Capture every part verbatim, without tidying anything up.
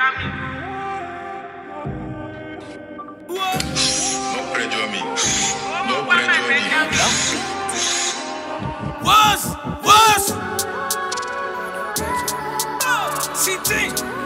Don't pressure me. Don't pressure me. What's what's C T?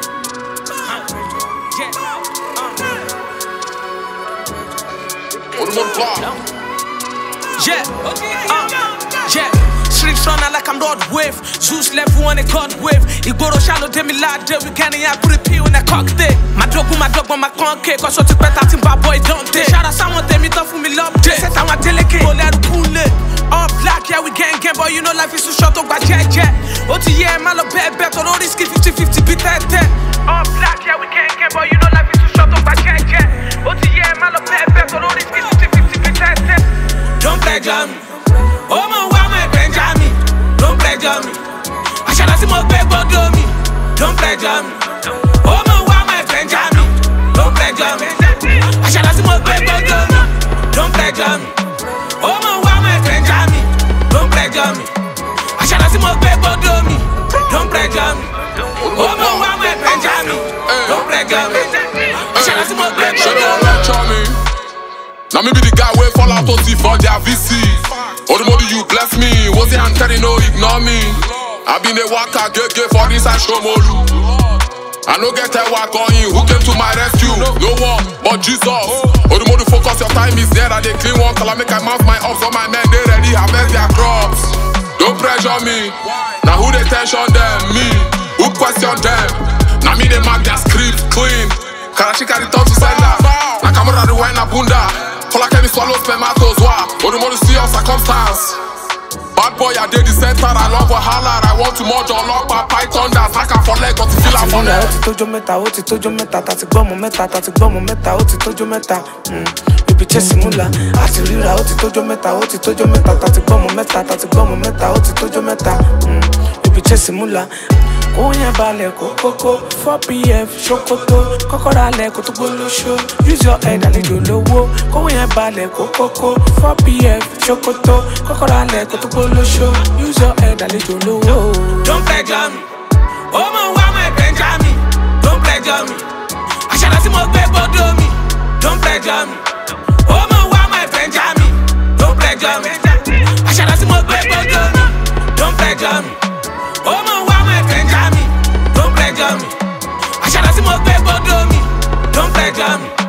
Yeah, uh, yeah. Streets running like I'm Lord Wave. Zeus level on a God wave. Igboro shallow demi lad we can't even put a pill in a cocktail. My dog with my dog on my conke. Cause what you better think bad boy don't take. Shout out someone tell me tough for me love day. Set out my delicate. Go let it cool it. All black, yeah, we gang gang, but you know life is too short, talk about jet jet. O T yeah, man, look bad, bet on all these skip fifty fifty, beat that ten. All black, yeah, we gang gang, but you know life is too short, talk about jet jet. O T yeah, man, look bad, bet on all these skip fifty fifty, beat that ten. Don't pressure me. Oh, my, why my Benjamin? Don't pressure me. I shall see my big body me. Don't pressure me. Oh, my, why my Benjamin? Don't pressure me. I shall see my big body me. Don't pressure me. Oh, my, why my Benjamin? Don't pressure me. I shall see my big body me. Don't pressure me. Oh, my, why my Benjamin? Don't pressure me. I shall see my big body me. Now me be the guy wey fall out O T for their V C. Odumodu you bless me, was the antenna no ignore me. I been a waka gege for this and Shomolu. I no get a walk on you, who came to my rescue? No one but Jesus. Odumodu focus, your time is there and they clean one. Call I make I mouth my ups, all my men they ready harvest their crops. Don't pressure me, now who they tension them? Me, who question them? Now me they mark their script clean. Karashika return to sender. Na camera the wine abunda. Kola Kenny swallow spermatozoa. Wa Odumodu see your circumstance. Bad boy, I did the center. I love Wahala. I want to merge on lock by Python. That's like a for leg, but to feel a for leg. Oti tojo meta, oti tojo meta, tati gbomo meta, tati gbomo meta, oti tojo meta. You be chasing mula, ati rira. Oti tojo meta, oti tojo meta, tati gbomo meta, tati gbomo meta, oti tojo meta. You be chasing mula. Oya balẹ̀ kókókó, four P F ṣòkòtò, kọ́kọ́rọ́ alẹ́ kó tó gbólóṣó. Use your head àlejò lówó. Oya balẹ̀ kókókó, four P F ṣòkòtò, kọ́kọ́rọ́ alẹ́ kó tó gbólóṣó. Use your head àlejò lówó. Don't pressure me. Oh my, why my Benjamin? Don't pressure me. Àṣàlá tí mo gbé gbọ́dọ̀ mi. Don't pressure me. Oh my, why my Benjamin? Don't pressure me. Àṣàlá tí mo gbé gbọ́dọ̀ mi. Don't pressure me. Oh my, why my Benjamin? Don't pressure me. I shall see my baby, don't pressure me.